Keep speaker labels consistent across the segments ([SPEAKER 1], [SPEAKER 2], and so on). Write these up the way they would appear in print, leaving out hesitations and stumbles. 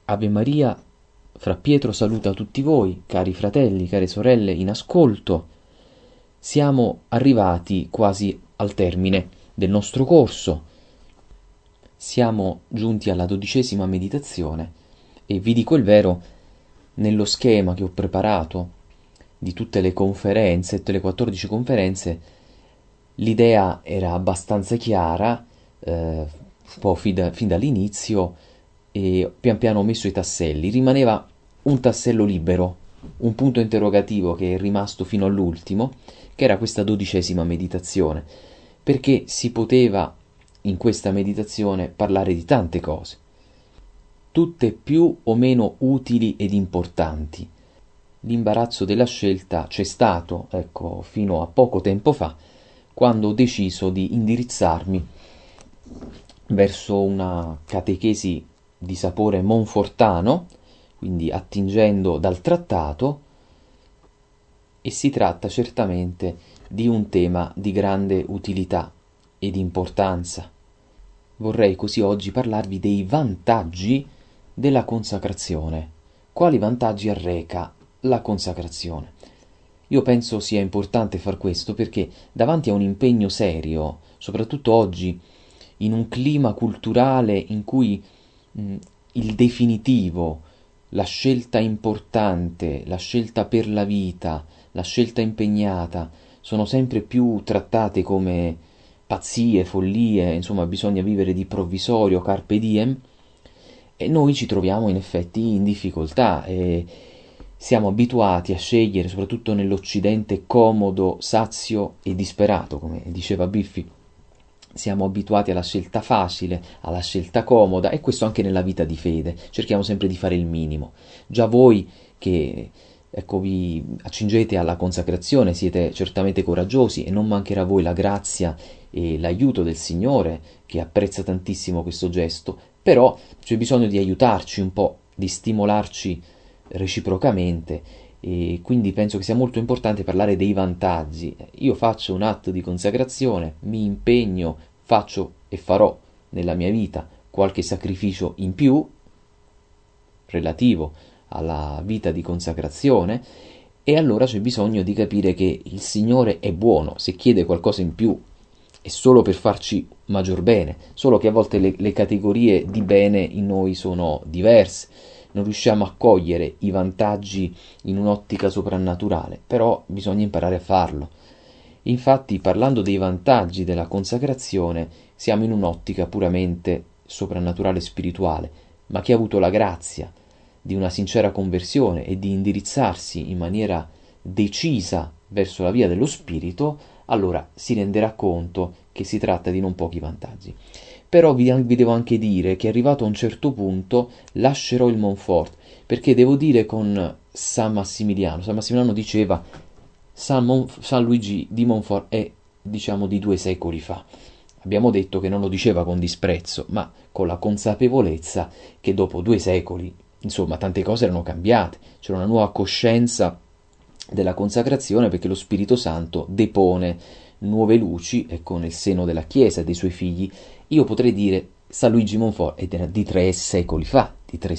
[SPEAKER 1] Ave Maria, Fra Pietro saluta tutti voi, cari fratelli, care sorelle in ascolto. Siamo arrivati quasi al termine del nostro corso. Siamo giunti alla 12ª meditazione e vi dico il vero, nello schema che ho preparato di tutte le conferenze, tutte le 14 conferenze, l'idea era abbastanza chiara, un po' fin dall'inizio, e pian piano ho messo i tasselli. Rimaneva un tassello libero, un punto interrogativo che è rimasto fino all'ultimo, che era questa 12ª meditazione, perché si poteva in questa meditazione parlare di tante cose, tutte più o meno utili ed importanti. L'imbarazzo della scelta c'è stato, ecco, fino a poco tempo fa, quando ho deciso di indirizzarmi verso una catechesi di sapore monfortano, quindi attingendo dal trattato, e si tratta certamente di un tema di grande utilità ed importanza. Vorrei così oggi parlarvi dei vantaggi della consacrazione. Quali vantaggi arreca la consacrazione? Io penso sia importante far questo perché davanti a un impegno serio, soprattutto oggi, in un clima culturale in cui il definitivo, la scelta importante, la scelta per la vita, la scelta impegnata, sono sempre più trattate come pazzie, follie, insomma bisogna vivere di provvisorio, carpe diem, e noi ci troviamo in effetti in difficoltà e siamo abituati a scegliere, soprattutto nell'Occidente comodo, sazio e disperato, come diceva Biffi. Siamo abituati alla scelta facile, alla scelta comoda, e questo anche nella vita di fede. Cerchiamo sempre di fare il minimo. Già voi che vi accingete alla consacrazione siete certamente coraggiosi e non mancherà a voi la grazia e l'aiuto del Signore, che apprezza tantissimo questo gesto, però c'è bisogno di aiutarci un po', di stimolarci reciprocamente, e quindi penso che sia molto importante parlare dei vantaggi. Io faccio un atto di consacrazione, mi impegno, faccio e farò nella mia vita qualche sacrificio in più relativo alla vita di consacrazione, e allora c'è bisogno di capire che il Signore è buono. Se chiede qualcosa in più è solo per farci maggior bene, solo che a volte le categorie di bene in noi sono diverse, non riusciamo a cogliere i vantaggi in un'ottica soprannaturale, però bisogna imparare a farlo. Infatti, parlando dei vantaggi della consacrazione, siamo in un'ottica puramente soprannaturale e spirituale, ma chi ha avuto la grazia di una sincera conversione e di indirizzarsi in maniera decisa verso la via dello spirito, allora si renderà conto che si tratta di non pochi vantaggi. Però vi devo anche dire che arrivato a un certo punto lascerò il Montfort, perché devo dire con San Massimiliano diceva San Luigi di Montfort è, diciamo, di 2 secoli fa. Abbiamo detto che non lo diceva con disprezzo, ma con la consapevolezza che dopo 2 secoli, insomma, tante cose erano cambiate, c'era una nuova coscienza della consacrazione, perché lo Spirito Santo depone nuove luci, ecco, nel seno della Chiesa e dei suoi figli. Io potrei dire San Luigi Montfort era di 3 secoli fa,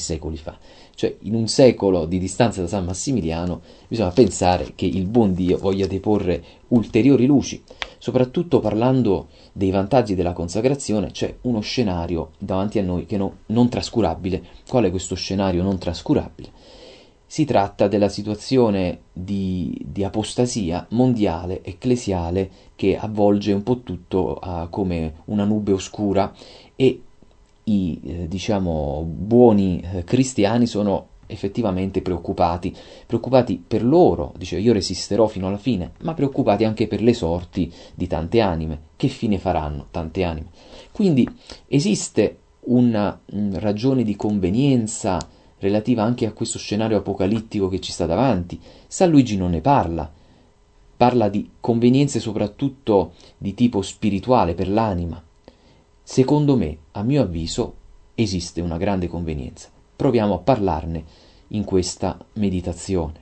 [SPEAKER 1] cioè in un secolo di distanza da San Massimiliano bisogna pensare che il buon Dio voglia deporre ulteriori luci. Soprattutto parlando dei vantaggi della consacrazione, c'è uno scenario davanti a noi che non trascurabile. Qual è questo scenario non trascurabile? Si tratta della situazione di apostasia mondiale, ecclesiale, che avvolge un po' tutto come una nube oscura, e i buoni cristiani sono effettivamente preoccupati per loro, dice io resisterò fino alla fine, ma preoccupati anche per le sorti di tante anime. Che fine faranno tante anime? Quindi esiste una ragione di convenienza relativa anche a questo scenario apocalittico che ci sta davanti. San Luigi non ne parla di convenienze soprattutto di tipo spirituale per l'anima. Secondo me, a mio avviso, esiste una grande convenienza. Proviamo a parlarne in questa meditazione.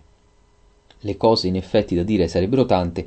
[SPEAKER 1] Le cose in effetti da dire sarebbero tante,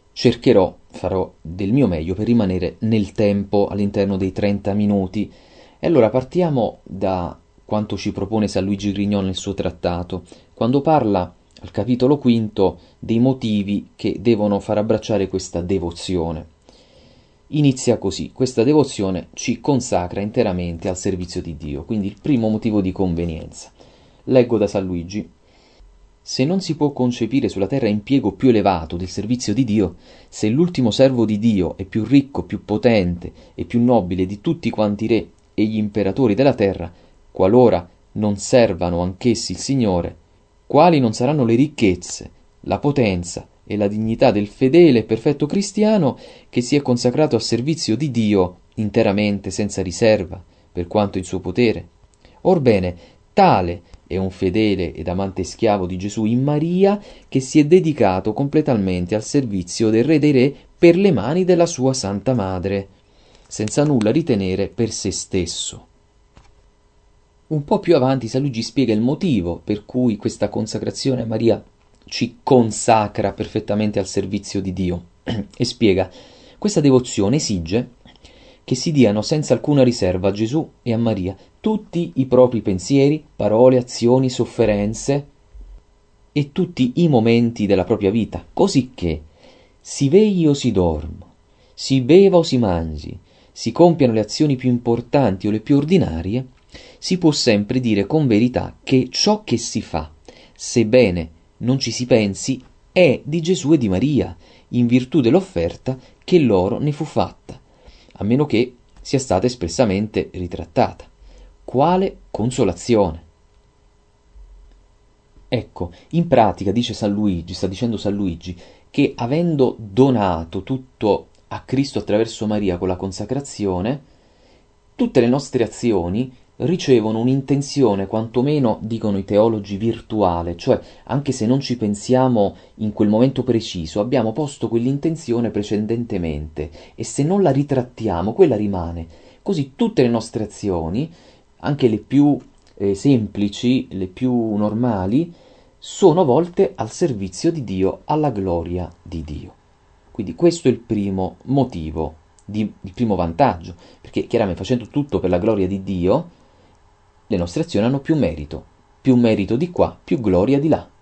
[SPEAKER 1] farò del mio meglio per rimanere nel tempo all'interno dei 30 minuti. E allora partiamo da quanto ci propone San Luigi Grignon nel suo trattato, quando parla al capitolo quinto dei motivi che devono far abbracciare questa devozione. Inizia così: questa devozione ci consacra interamente al servizio di Dio, quindi il primo motivo di convenienza. Leggo da San Luigi: se non si può concepire sulla terra impiego più elevato del servizio di Dio, se l'ultimo servo di Dio è più ricco, più potente e più nobile di tutti quanti i re e gli imperatori della terra, qualora non servano anch'essi il Signore, quali non saranno le ricchezze, la potenza e la dignità del fedele e perfetto cristiano che si è consacrato al servizio di Dio interamente, senza riserva, per quanto in suo potere? Orbene, tale è un fedele ed amante schiavo di Gesù in Maria, che si è dedicato completamente al servizio del Re dei Re per le mani della sua Santa Madre, senza nulla ritenere per se stesso. Un po' più avanti San Luigi spiega il motivo per cui questa consacrazione a Maria ci consacra perfettamente al servizio di Dio e spiega: questa devozione esige che si diano senza alcuna riserva a Gesù e a Maria tutti i propri pensieri, parole, azioni, sofferenze e tutti i momenti della propria vita, così che si vegli o si dorma, si beva o si mangi, si compiano le azioni più importanti o le più ordinarie, si può sempre dire con verità che ciò che si fa, sebbene non ci si pensi, è di Gesù e di Maria, in virtù dell'offerta che loro ne fu fatta, a meno che sia stata espressamente ritrattata. Quale consolazione! Ecco, in pratica dice San Luigi, sta dicendo San Luigi, che avendo donato tutto a Cristo attraverso Maria con la consacrazione, tutte le nostre azioni ricevono un'intenzione, quantomeno, dicono i teologi, virtuale, cioè anche se non ci pensiamo in quel momento preciso, abbiamo posto quell'intenzione precedentemente e se non la ritrattiamo, quella rimane. Così tutte le nostre azioni, anche le più semplici, le più normali, sono volte al servizio di Dio, alla gloria di Dio. Quindi questo è il primo motivo, il primo vantaggio, perché chiaramente facendo tutto per la gloria di Dio, le nostre azioni hanno più merito di qua, più gloria di là.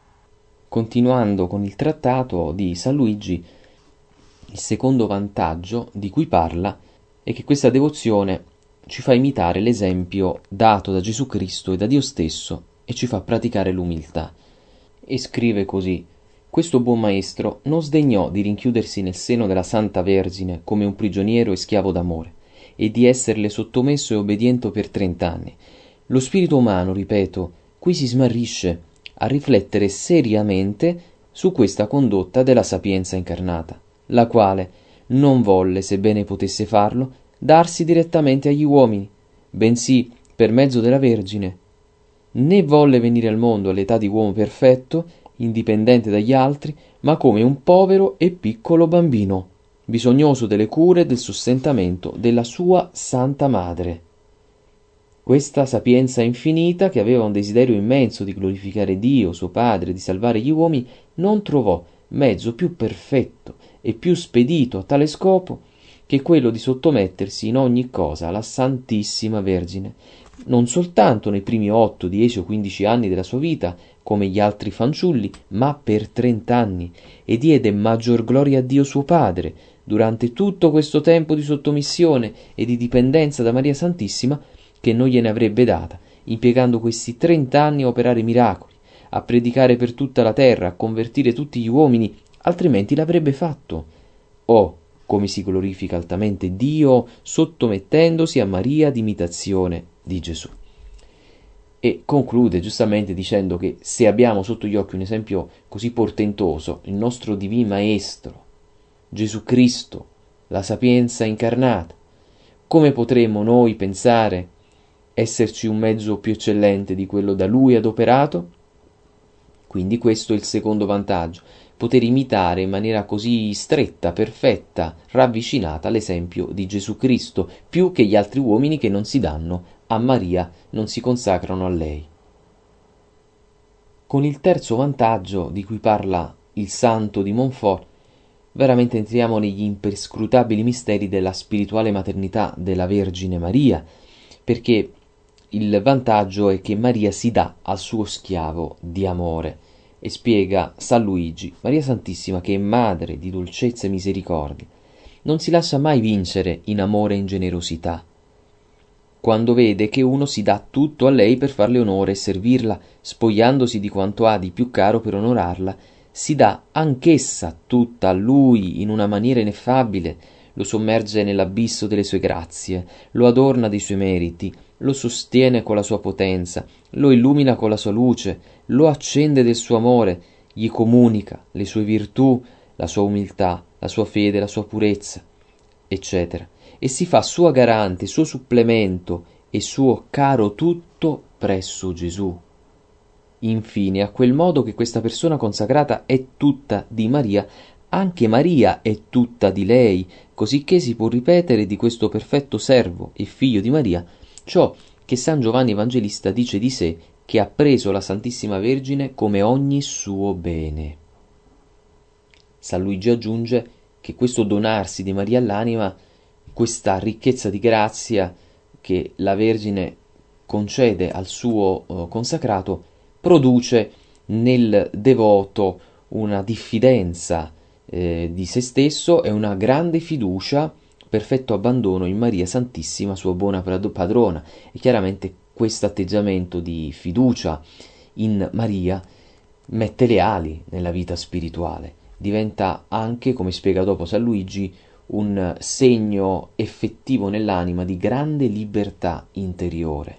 [SPEAKER 1] Continuando con il trattato di San Luigi, il secondo vantaggio di cui parla è che questa devozione ci fa imitare l'esempio dato da Gesù Cristo e da Dio stesso e ci fa praticare l'umiltà. E scrive così: questo buon maestro non sdegnò di rinchiudersi nel seno della Santa Vergine come un prigioniero e schiavo d'amore, e di esserle sottomesso e obbediente per 30 anni. Lo spirito umano, ripeto, qui si smarrisce a riflettere seriamente su questa condotta della sapienza incarnata, la quale non volle, sebbene potesse farlo, darsi direttamente agli uomini, bensì per mezzo della Vergine, né volle venire al mondo all'età di uomo perfetto, indipendente dagli altri, ma come un povero e piccolo bambino, bisognoso delle cure e del sostentamento della sua Santa Madre. Questa sapienza infinita, che aveva un desiderio immenso di glorificare Dio, suo Padre, di salvare gli uomini, non trovò mezzo più perfetto e più spedito a tale scopo che quello di sottomettersi in ogni cosa alla Santissima Vergine, non soltanto nei primi 8, 10 o 15 anni della sua vita, come gli altri fanciulli, ma per 30 anni, e diede maggior gloria a Dio suo Padre, durante tutto questo tempo di sottomissione e di dipendenza da Maria Santissima, che non gliene avrebbe data, impiegando questi 30 anni a operare miracoli, a predicare per tutta la terra, a convertire tutti gli uomini, altrimenti l'avrebbe fatto. Oh, come si glorifica altamente Dio sottomettendosi a Maria d'imitazione di Gesù. E conclude giustamente dicendo che se abbiamo sotto gli occhi un esempio così portentoso, il nostro divin maestro, Gesù Cristo, la sapienza incarnata, come potremmo noi pensare esserci un mezzo più eccellente di quello da lui adoperato? Quindi questo è il secondo vantaggio, poter imitare in maniera così stretta, perfetta, ravvicinata l'esempio di Gesù Cristo, più che gli altri uomini che non si danno a Maria, non si consacrano a lei. Con il terzo vantaggio di cui parla il santo di Montfort, veramente entriamo negli imperscrutabili misteri della spirituale maternità della Vergine Maria, perché il vantaggio è che Maria si dà al suo schiavo di amore. E spiega San Luigi: Maria Santissima, che è madre di dolcezza e misericordia, non si lascia mai vincere in amore e in generosità. Quando vede che uno si dà tutto a lei per farle onore e servirla, spogliandosi di quanto ha di più caro per onorarla, si dà anch'essa tutta a lui in una maniera ineffabile, lo sommerge nell'abisso delle sue grazie, lo adorna dei suoi meriti, lo sostiene con la sua potenza, lo illumina con la sua luce, lo accende del suo amore, gli comunica le sue virtù, la sua umiltà, la sua fede, la sua purezza, eccetera, e si fa sua garante, suo supplemento e suo caro tutto presso Gesù. Infine, a quel modo che questa persona consacrata è tutta di Maria, anche Maria è tutta di lei, cosicché si può ripetere di questo perfetto servo e figlio di Maria ciò che San Giovanni Evangelista dice di sé, che ha preso la Santissima Vergine come ogni suo bene. San Luigi aggiunge che questo donarsi di Maria all'anima, questa ricchezza di grazia che la Vergine concede al suo consacrato, produce nel devoto una diffidenza di se stesso e una grande fiducia, perfetto abbandono in Maria Santissima, sua buona padrona. E chiaramente questo atteggiamento di fiducia in Maria mette le ali nella vita spirituale, diventa anche, come spiega dopo San Luigi, un segno effettivo nell'anima di grande libertà interiore.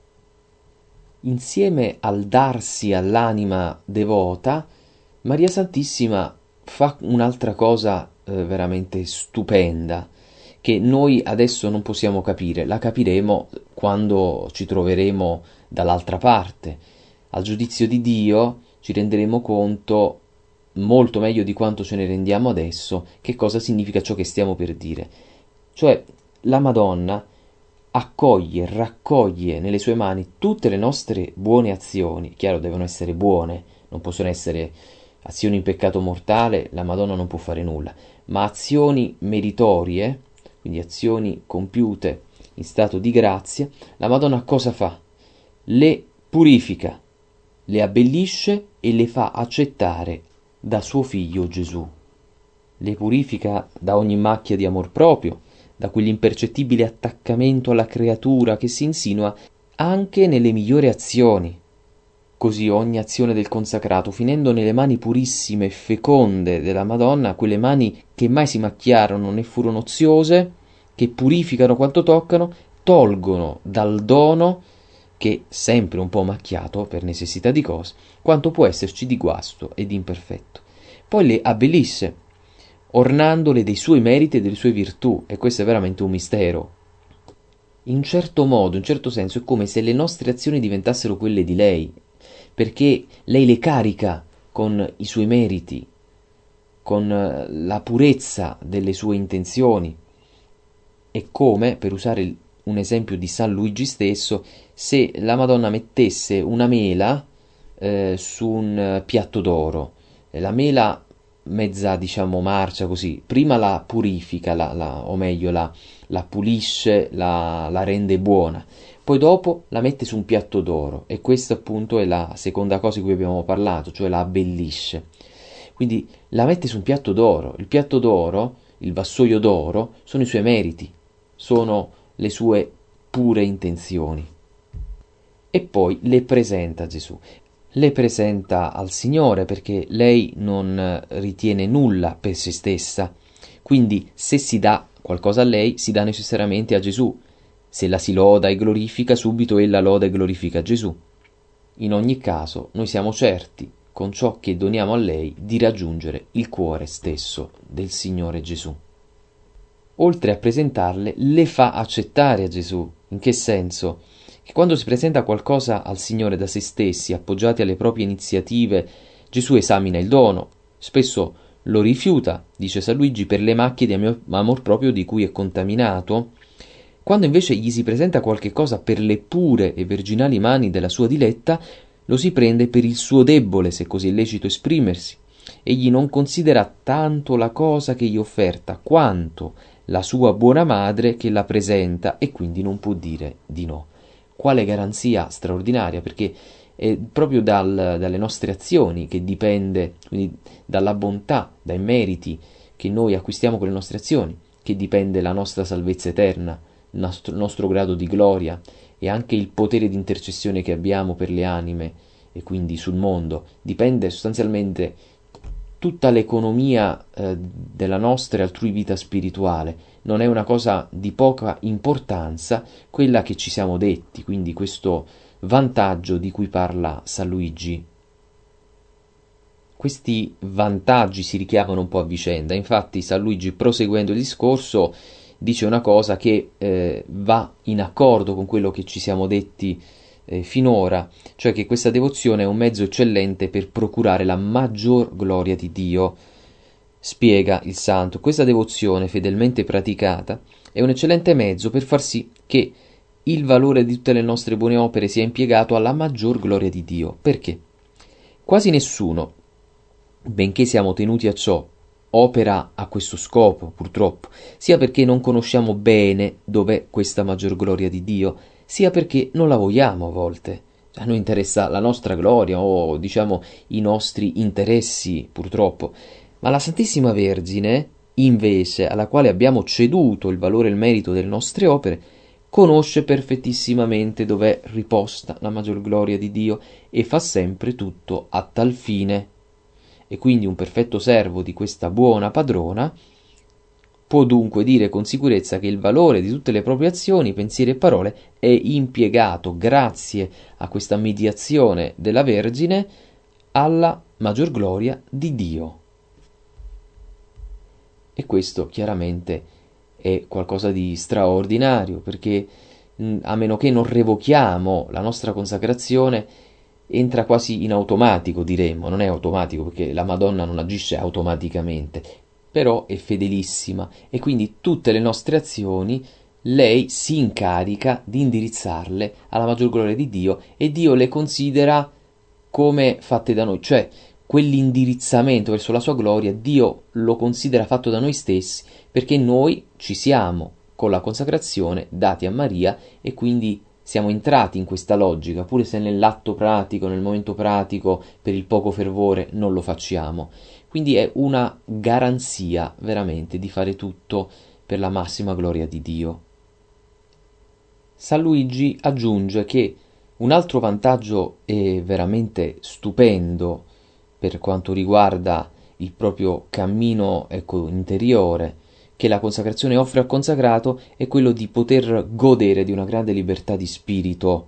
[SPEAKER 1] Insieme al darsi all'anima devota, Maria Santissima fa un'altra cosa veramente stupenda, che noi adesso non possiamo capire, la capiremo quando ci troveremo dall'altra parte. Al giudizio di Dio ci renderemo conto, molto meglio di quanto ce ne rendiamo adesso, che cosa significa ciò che stiamo per dire. Cioè, la Madonna accoglie, raccoglie nelle sue mani tutte le nostre buone azioni. Chiaro, devono essere buone, non possono essere azioni in peccato mortale, la Madonna non può fare nulla, ma azioni meritorie, quindi azioni compiute in stato di grazia, la Madonna cosa fa? Le purifica, le abbellisce e le fa accettare da suo figlio Gesù. Le purifica da ogni macchia di amor proprio, da quell'impercettibile attaccamento alla creatura che si insinua anche nelle migliori azioni. Così ogni azione del consacrato, finendo nelle mani purissime e feconde della Madonna, quelle mani che mai si macchiarono né furono oziose, che purificano quanto toccano, tolgono dal dono, che sempre un po' macchiato per necessità di cose, quanto può esserci di guasto e di imperfetto. Poi le abbellisce, ornandole dei suoi meriti e delle sue virtù, e questo è veramente un mistero. In certo modo, in certo senso, è come se le nostre azioni diventassero quelle di lei, perché lei le carica con i suoi meriti, con la purezza delle sue intenzioni. È come, per usare un esempio di San Luigi stesso, se la Madonna mettesse una mela su un piatto d'oro. La mela mezza, diciamo, marcia così, prima la purifica, o meglio la pulisce, la rende buona, poi dopo la mette su un piatto d'oro, e questa appunto è la seconda cosa di cui abbiamo parlato, cioè la abbellisce. Quindi la mette su un piatto d'oro. Il piatto d'oro, il vassoio d'oro, sono i suoi meriti, sono le sue pure intenzioni. E poi le presenta a Gesù, le presenta al Signore, perché lei non ritiene nulla per se stessa, quindi se si dà qualcosa a lei si dà necessariamente a Gesù. Se la si loda e glorifica, subito ella loda e glorifica Gesù. In ogni caso noi siamo certi, con ciò che doniamo a lei, di raggiungere il cuore stesso del Signore Gesù. Oltre a presentarle, le fa accettare a Gesù. In che senso? Che quando si presenta qualcosa al Signore da se stessi, appoggiati alle proprie iniziative, Gesù esamina il dono, spesso lo rifiuta, dice San Luigi, per le macchie di amor proprio di cui è contaminato. Quando invece gli si presenta qualche cosa per le pure e virginali mani della sua diletta, lo si prende per il suo debole, se così è lecito esprimersi. Egli non considera tanto la cosa che gli offerta, quanto la sua buona madre che la presenta, e quindi non può dire di no. quale garanzia straordinaria, perché è proprio dalle nostre azioni che dipende, quindi dalla bontà, dai meriti che noi acquistiamo con le nostre azioni, che dipende la nostra salvezza eterna, il nostro grado di gloria e anche il potere di intercessione che abbiamo per le anime e quindi sul mondo. Dipende sostanzialmente tutta l'economia della nostra e altrui vita spirituale. Non è una cosa di poca importanza quella che ci siamo detti, quindi questo vantaggio di cui parla San Luigi. Questi vantaggi si richiamano un po' a vicenda, infatti San Luigi, proseguendo il discorso, dice una cosa che va in accordo con quello che ci siamo detti finora, cioè che questa devozione è un mezzo eccellente per procurare la maggior gloria di Dio. Spiega il santo: questa devozione fedelmente praticata è un eccellente mezzo per far sì che il valore di tutte le nostre buone opere sia impiegato alla maggior gloria di Dio. Perché? Quasi nessuno, benché siamo tenuti a ciò, opera a questo scopo, purtroppo, sia perché non conosciamo bene dov'è questa maggior gloria di Dio, sia perché non la vogliamo a volte. A noi interessa la nostra gloria o, diciamo, i nostri interessi, purtroppo. Ma la Santissima Vergine, invece, alla quale abbiamo ceduto il valore e il merito delle nostre opere, conosce perfettissimamente dov'è riposta la maggior gloria di Dio e fa sempre tutto a tal fine. E quindi un perfetto servo di questa buona padrona può dunque dire con sicurezza che il valore di tutte le proprie azioni, pensieri e parole è impiegato, grazie a questa mediazione della Vergine, alla maggior gloria di Dio. E questo chiaramente è qualcosa di straordinario, perché a meno che non revochiamo la nostra consacrazione, entra quasi in automatico, diremmo. Non è automatico perché la Madonna non agisce automaticamente, però è fedelissima e quindi tutte le nostre azioni lei si incarica di indirizzarle alla maggior gloria di Dio e Dio le considera come fatte da noi, cioè quell'indirizzamento verso la sua gloria Dio lo considera fatto da noi stessi, perché noi ci siamo con la consacrazione dati a Maria e quindi siamo entrati in questa logica, pure se nell'atto pratico, nel momento pratico, per il poco fervore non lo facciamo. Quindi è una garanzia veramente di fare tutto per la massima gloria di Dio. San Luigi aggiunge che un altro vantaggio è veramente stupendo per quanto riguarda il proprio cammino, ecco, interiore, che la consacrazione offre al consacrato, è quello di poter godere di una grande libertà di spirito.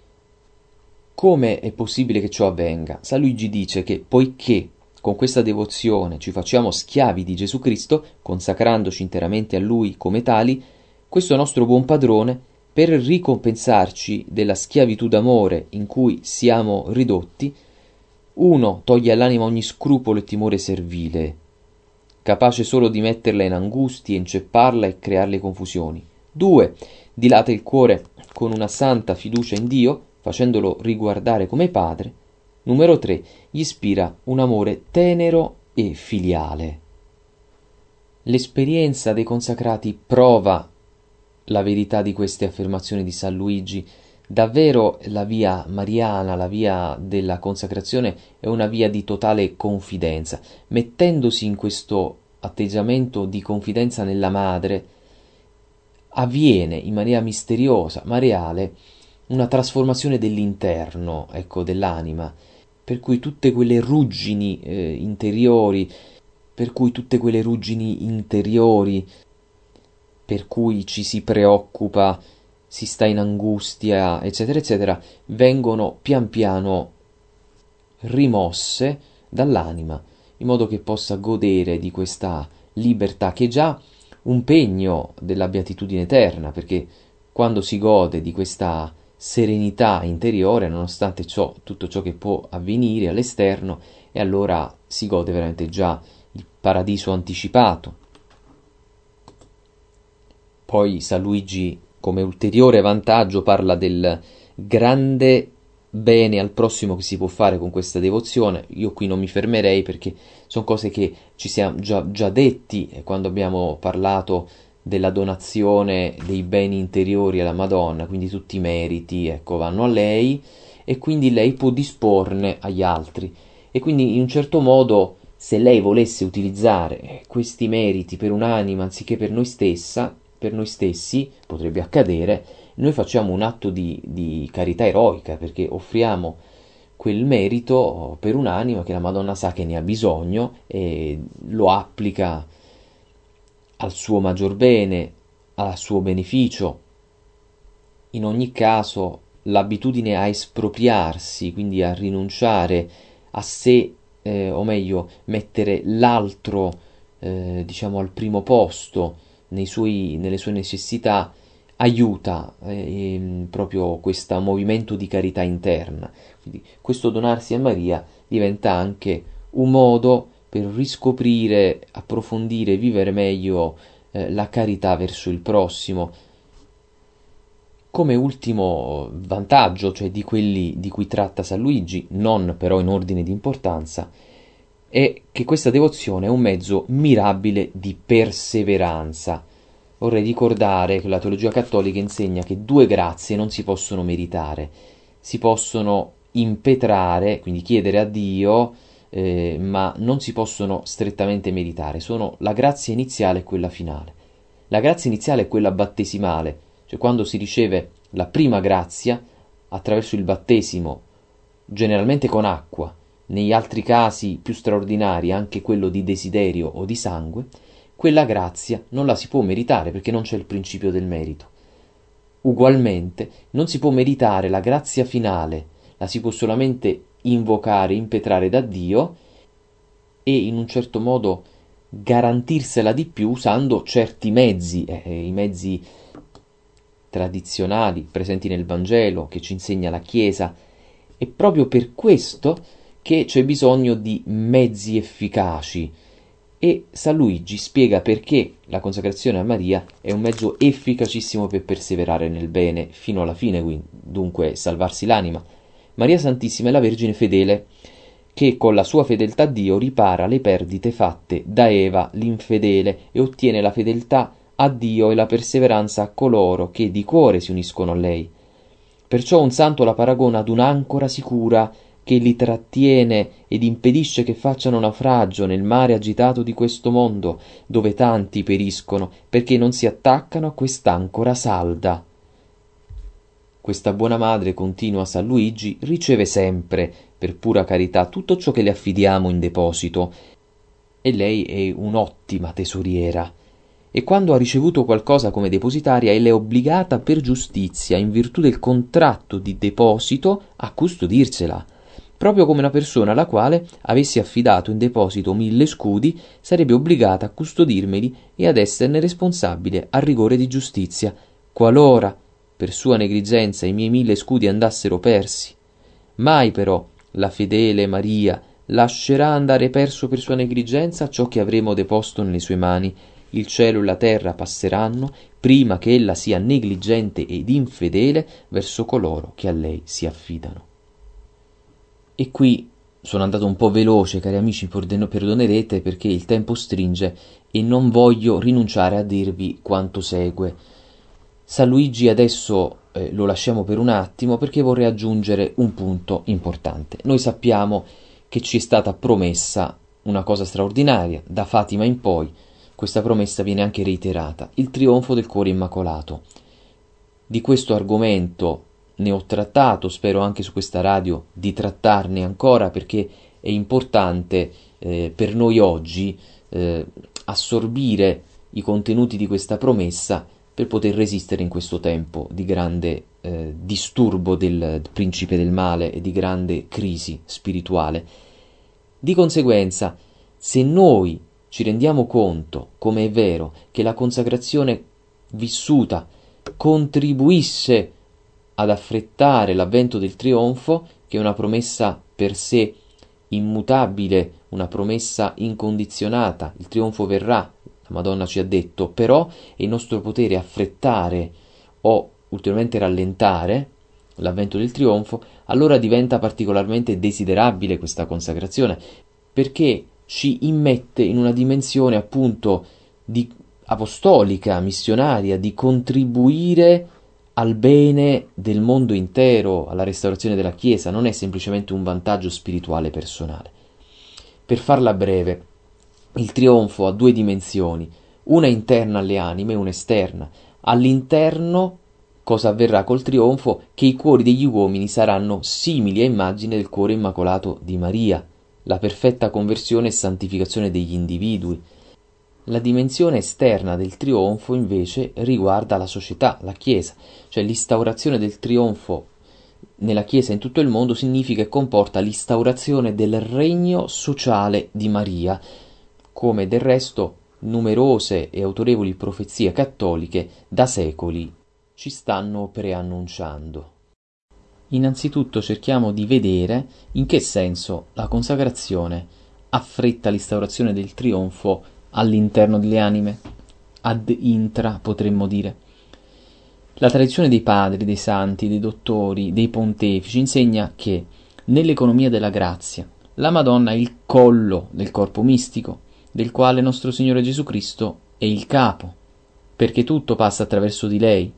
[SPEAKER 1] Come è possibile che ciò avvenga? San Luigi dice che poiché con questa devozione ci facciamo schiavi di Gesù Cristo, consacrandoci interamente a Lui come tali, questo nostro buon padrone, per ricompensarci della schiavitù d'amore in cui siamo ridotti, uno, toglie all'anima ogni scrupolo e timore servile, capace solo di metterla in angustie, incepparla e crearle confusioni. 2. Dilata il cuore con una santa fiducia in Dio, facendolo riguardare come padre. Numero 3. Gli ispira un amore tenero e filiale. L'esperienza dei consacrati prova la verità di queste affermazioni di San Luigi. Davvero la via mariana, la via della consacrazione è una via di totale confidenza. Mettendosi in questo atteggiamento di confidenza nella madre, avviene in maniera misteriosa, ma reale, una trasformazione dell'interno, ecco, dell'anima, per cui tutte quelle ruggini interiori, per cui ci si preoccupa, si sta in angustia, eccetera, eccetera, vengono pian piano rimosse dall'anima, in modo che possa godere di questa libertà, che è già un pegno della beatitudine eterna, perché quando si gode di questa serenità interiore, nonostante ciò, tutto ciò che può avvenire all'esterno, e allora si gode veramente già il paradiso anticipato. Poi San Luigi, come ulteriore vantaggio, parla del grande bene al prossimo che si può fare con questa devozione. Io qui non mi fermerei perché sono cose che ci siamo già detti quando abbiamo parlato della donazione dei beni interiori alla Madonna, quindi tutti i meriti, ecco, vanno a lei e quindi lei può disporne agli altri. E quindi in un certo modo, se lei volesse utilizzare questi meriti per un'anima anziché per noi stessa, per noi stessi, potrebbe accadere, noi facciamo un atto di carità eroica, perché offriamo quel merito per un'anima che la Madonna sa che ne ha bisogno e lo applica al suo maggior bene, al suo beneficio. In ogni caso, l'abitudine a espropriarsi, quindi a rinunciare a sé, o meglio, mettere l'altro, diciamo, al primo posto nelle sue necessità, aiuta proprio questo movimento di carità interna. Quindi questo donarsi a Maria diventa anche un modo per riscoprire, approfondire, vivere meglio la carità verso il prossimo. Come ultimo vantaggio, cioè di quelli di cui tratta San Luigi, non però in ordine di importanza, è che questa devozione è un mezzo mirabile di perseveranza. Vorrei ricordare che la teologia cattolica insegna che due grazie non si possono meritare, si possono impetrare, quindi chiedere a Dio, ma non si possono strettamente meritare. Sono la grazia iniziale e quella finale. La grazia iniziale è quella battesimale, cioè quando si riceve la prima grazia attraverso il battesimo, generalmente con acqua, negli altri casi più straordinari anche quello di desiderio o di sangue, quella grazia non la si può meritare perché non c'è il principio del merito. Ugualmente non si può meritare la grazia finale, la si può solamente invocare, impetrare da Dio e in un certo modo garantirsela di più usando certi mezzi, i mezzi tradizionali presenti nel Vangelo che ci insegna la Chiesa. È proprio per questo che c'è bisogno di mezzi efficaci e San Luigi spiega perché la consacrazione a Maria è un mezzo efficacissimo per perseverare nel bene fino alla fine, dunque salvarsi l'anima. Maria Santissima è la Vergine fedele che con la sua fedeltà a Dio ripara le perdite fatte da Eva l'infedele e ottiene la fedeltà a Dio e la perseveranza a coloro che di cuore si uniscono a lei. Perciò un santo la paragona ad un'ancora sicura che li trattiene ed impedisce che facciano naufragio nel mare agitato di questo mondo, dove tanti periscono perché non si attaccano a quest'ancora salda. Questa buona madre, continua San Luigi, riceve sempre, per pura carità, tutto ciò che le affidiamo in deposito, e lei è un'ottima tesoriera. E quando ha ricevuto qualcosa come depositaria, ella è obbligata per giustizia, in virtù del contratto di deposito, a custodirsela, proprio come una persona alla quale avessi affidato in deposito 1000 scudi sarebbe obbligata a custodirmeli e ad esserne responsabile a rigore di giustizia, qualora per sua negligenza i miei 1000 scudi andassero persi. Mai però la fedele Maria lascerà andare perso per sua negligenza ciò che avremo deposto nelle sue mani. Il cielo e la terra passeranno prima che ella sia negligente ed infedele verso coloro che a lei si affidano. E qui sono andato un po' veloce, cari amici, perdonerete perché il tempo stringe e non voglio rinunciare a dirvi quanto segue. San Luigi adesso lo lasciamo per un attimo perché vorrei aggiungere un punto importante. Noi sappiamo che ci è stata promessa una cosa straordinaria, da Fatima in poi questa promessa viene anche reiterata, il trionfo del cuore immacolato. Di questo argomento ne ho trattato, spero anche su questa radio di trattarne ancora perché è importante per noi oggi assorbire i contenuti di questa promessa per poter resistere in questo tempo di grande disturbo del principe del male e di grande crisi spirituale. Di conseguenza, se noi ci rendiamo conto, come è vero, che la consacrazione vissuta contribuisce ad affrettare l'avvento del trionfo, che è una promessa per sé immutabile, una promessa incondizionata, il trionfo verrà, la Madonna ci ha detto, però è il nostro potere affrettare o ulteriormente rallentare l'avvento del trionfo, allora diventa particolarmente desiderabile questa consacrazione, perché ci immette in una dimensione appunto di apostolica, missionaria, di contribuire al bene del mondo intero, alla restaurazione della Chiesa, non è semplicemente un vantaggio spirituale personale. Per farla breve, il trionfo ha due dimensioni, una interna alle anime e una esterna. All'interno, cosa avverrà col trionfo? Che i cuori degli uomini saranno simili a immagine del cuore immacolato di Maria, la perfetta conversione e santificazione degli individui. La dimensione esterna del trionfo invece riguarda la società, la Chiesa, cioè l'instaurazione del trionfo nella Chiesa in tutto il mondo significa e comporta l'instaurazione del regno sociale di Maria, come del resto numerose e autorevoli profezie cattoliche da secoli ci stanno preannunciando. Innanzitutto cerchiamo di vedere in che senso la consacrazione affretta l'instaurazione del trionfo all'interno delle anime, ad intra potremmo dire. La tradizione dei padri, dei santi, dei dottori, dei pontefici insegna che nell'economia della grazia la Madonna è il collo del corpo mistico, del quale nostro Signore Gesù Cristo è il capo, perché tutto passa attraverso di lei.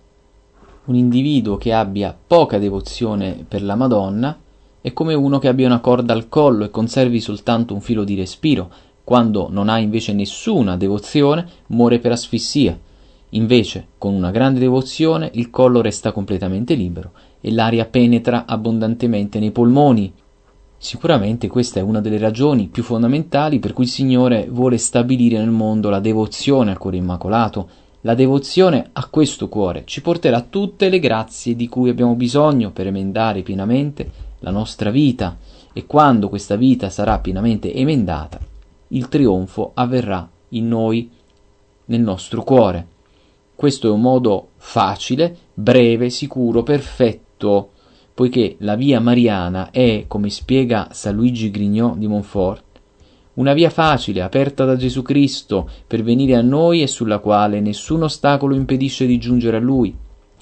[SPEAKER 1] Un individuo che abbia poca devozione per la Madonna è come uno che abbia una corda al collo e conservi soltanto un filo di respiro. Quando non ha invece nessuna devozione, muore per asfissia. Invece, con una grande devozione, il collo resta completamente libero e l'aria penetra abbondantemente nei polmoni. Sicuramente questa è una delle ragioni più fondamentali per cui il Signore vuole stabilire nel mondo la devozione al cuore immacolato. La devozione a questo cuore ci porterà tutte le grazie di cui abbiamo bisogno per emendare pienamente la nostra vita, e quando questa vita sarà pienamente emendata, il trionfo avverrà in noi, nel nostro cuore. Questo è un modo facile, breve, sicuro, perfetto, poiché la via mariana è, come spiega San Luigi Grignot di Montfort, una via facile, aperta da Gesù Cristo per venire a noi e sulla quale nessun ostacolo impedisce di giungere a Lui.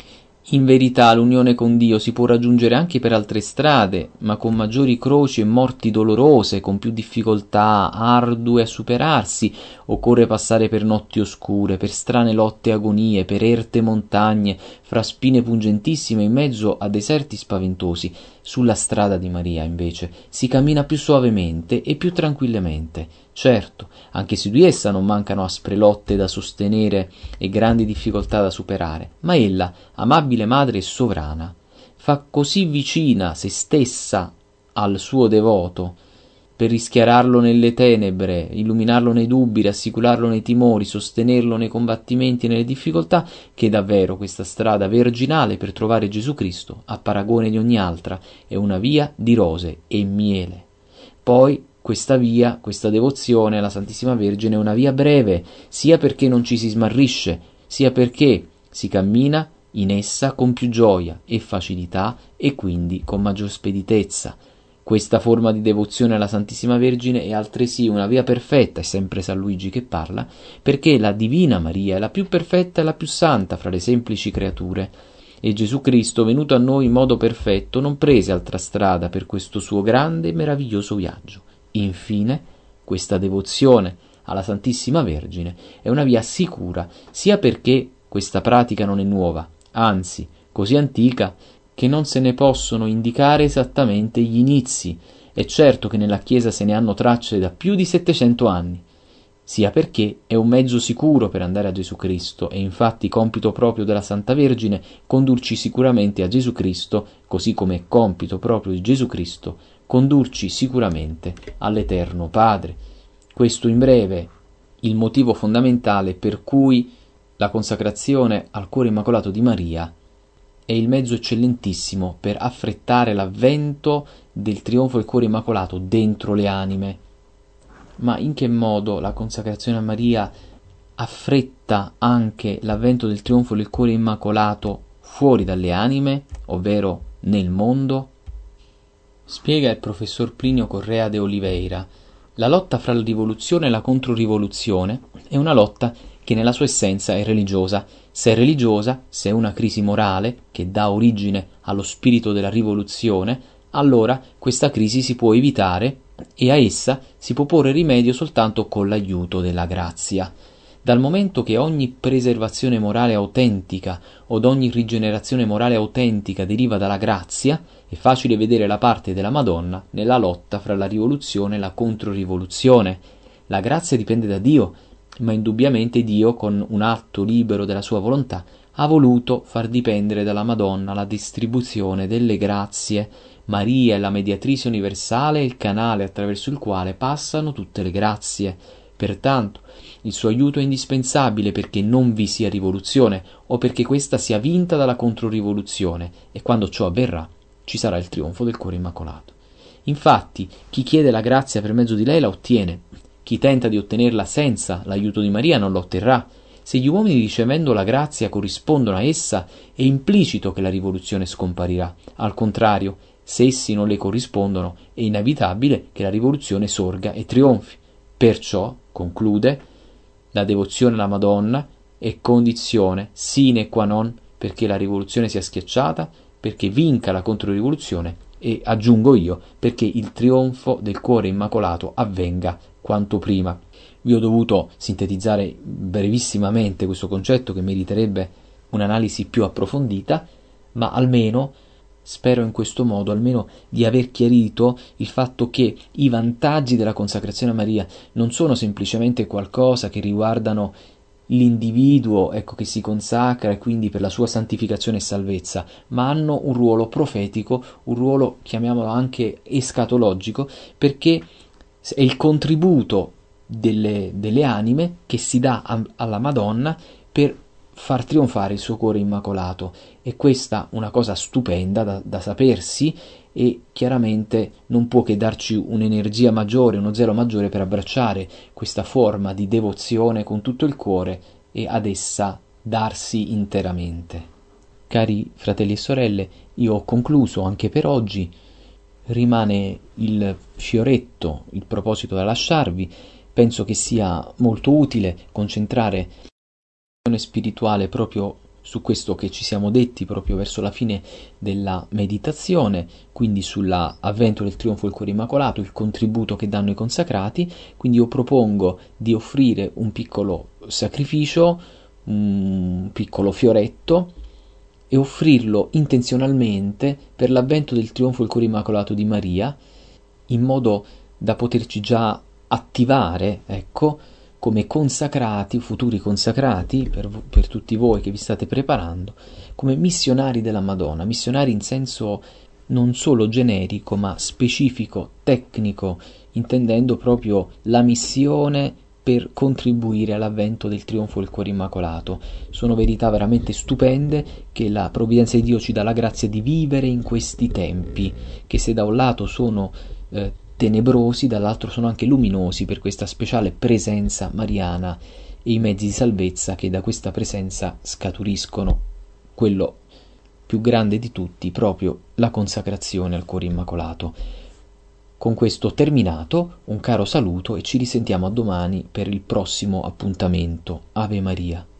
[SPEAKER 1] In verità l'unione con Dio si può raggiungere anche per altre strade, ma con maggiori croci e morti dolorose, con più difficoltà ardue a superarsi. Occorre passare per notti oscure, per strane lotte e agonie, per erte montagne, fra spine pungentissime in mezzo a deserti spaventosi. Sulla strada di Maria, invece, si cammina più suavemente e più tranquillamente. Certo, anche su di essa non mancano aspre lotte da sostenere e grandi difficoltà da superare, ma ella, amabile madre e sovrana, fa così vicina se stessa al suo devoto per rischiararlo nelle tenebre, illuminarlo nei dubbi, rassicurarlo nei timori, sostenerlo nei combattimenti e nelle difficoltà, che davvero questa strada virginale per trovare Gesù Cristo, a paragone di ogni altra, è una via di rose e miele. Poi questa via, questa devozione alla Santissima Vergine è una via breve, sia perché non ci si smarrisce, sia perché si cammina in essa con più gioia e facilità e quindi con maggior speditezza. Questa forma di devozione alla Santissima Vergine è altresì una via perfetta, è sempre San Luigi che parla, perché la Divina Maria è la più perfetta e la più santa fra le semplici creature, e Gesù Cristo, venuto a noi in modo perfetto, non prese altra strada per questo suo grande e meraviglioso viaggio. Infine, questa devozione alla Santissima Vergine è una via sicura, sia perché questa pratica non è nuova, anzi, così antica che non se ne possono indicare esattamente gli inizi. È certo che nella Chiesa se ne hanno tracce da più di 700 anni, sia perché è un mezzo sicuro per andare a Gesù Cristo, e infatti compito proprio della Santa Vergine condurci sicuramente a Gesù Cristo, così come è compito proprio di Gesù Cristo condurci sicuramente all'Eterno Padre. Questo in breve il motivo fondamentale per cui la consacrazione al cuore immacolato di Maria è il mezzo eccellentissimo per affrettare l'avvento del trionfo del cuore immacolato dentro le anime. Ma in che modo la consacrazione a Maria affretta anche l'avvento del trionfo del cuore immacolato fuori dalle anime, ovvero nel mondo? Spiega il professor Plinio Correa de Oliveira: la lotta fra la rivoluzione e la controrivoluzione è una lotta che nella sua essenza è religiosa. Se è religiosa, se è una crisi morale che dà origine allo spirito della rivoluzione, allora questa crisi si può evitare e a essa si può porre rimedio soltanto con l'aiuto della grazia. Dal momento che ogni preservazione morale autentica od ogni rigenerazione morale autentica deriva dalla grazia, è facile vedere la parte della Madonna nella lotta fra la rivoluzione e la controrivoluzione. La grazia dipende da Dio, ma indubbiamente Dio, con un atto libero della sua volontà, ha voluto far dipendere dalla Madonna la distribuzione delle grazie. Maria è la mediatrice universale e il canale attraverso il quale passano tutte le grazie. Pertanto, il suo aiuto è indispensabile perché non vi sia rivoluzione o perché questa sia vinta dalla controrivoluzione, e quando ciò avverrà ci sarà il trionfo del cuore immacolato. Infatti, chi chiede la grazia per mezzo di lei la ottiene. Chi tenta di ottenerla senza l'aiuto di Maria non la otterrà. Se gli uomini ricevendo la grazia corrispondono a essa, è implicito che la rivoluzione scomparirà. Al contrario, se essi non le corrispondono, è inevitabile che la rivoluzione sorga e trionfi. Perciò, conclude, la devozione alla Madonna è condizione sine qua non perché la rivoluzione sia schiacciata, perché vinca la controrivoluzione e, aggiungo io, perché il trionfo del cuore immacolato avvenga quanto prima. Vi ho dovuto sintetizzare brevissimamente questo concetto che meriterebbe un'analisi più approfondita, ma almeno spero in questo modo almeno di aver chiarito il fatto che i vantaggi della consacrazione a Maria non sono semplicemente qualcosa che riguardano l'individuo, ecco, che si consacra e quindi per la sua santificazione e salvezza, ma hanno un ruolo profetico, un ruolo, chiamiamolo anche escatologico, perché è il contributo delle anime che si dà alla Madonna per far trionfare il suo cuore immacolato. E questa una cosa stupenda da sapersi, e chiaramente non può che darci un'energia maggiore, uno zelo maggiore per abbracciare questa forma di devozione con tutto il cuore e ad essa darsi interamente. Cari fratelli e sorelle, io ho concluso anche per oggi. Rimane il fioretto, il proposito da lasciarvi. Penso che sia molto utile concentrare l'azione spirituale proprio su questo che ci siamo detti proprio verso la fine della meditazione, quindi sull'avvento del trionfo del cuore immacolato, il contributo che danno i consacrati. Quindi io propongo di offrire un piccolo sacrificio, un piccolo fioretto, e offrirlo intenzionalmente per l'avvento del trionfo del cuore immacolato di Maria, in modo da poterci già attivare, ecco, come consacrati, futuri consacrati, per tutti voi che vi state preparando, come missionari della Madonna, missionari in senso non solo generico ma specifico, tecnico, intendendo proprio la missione per contribuire all'avvento del trionfo del cuore immacolato. Sono verità veramente stupende che la provvidenza di Dio ci dà la grazia di vivere in questi tempi, che se da un lato sono tenebrosi, dall'altro sono anche luminosi per questa speciale presenza mariana e i mezzi di salvezza che da questa presenza scaturiscono, quello più grande di tutti, proprio la consacrazione al cuore immacolato. Con questo terminato, un caro saluto e ci risentiamo a domani per il prossimo appuntamento. Ave Maria.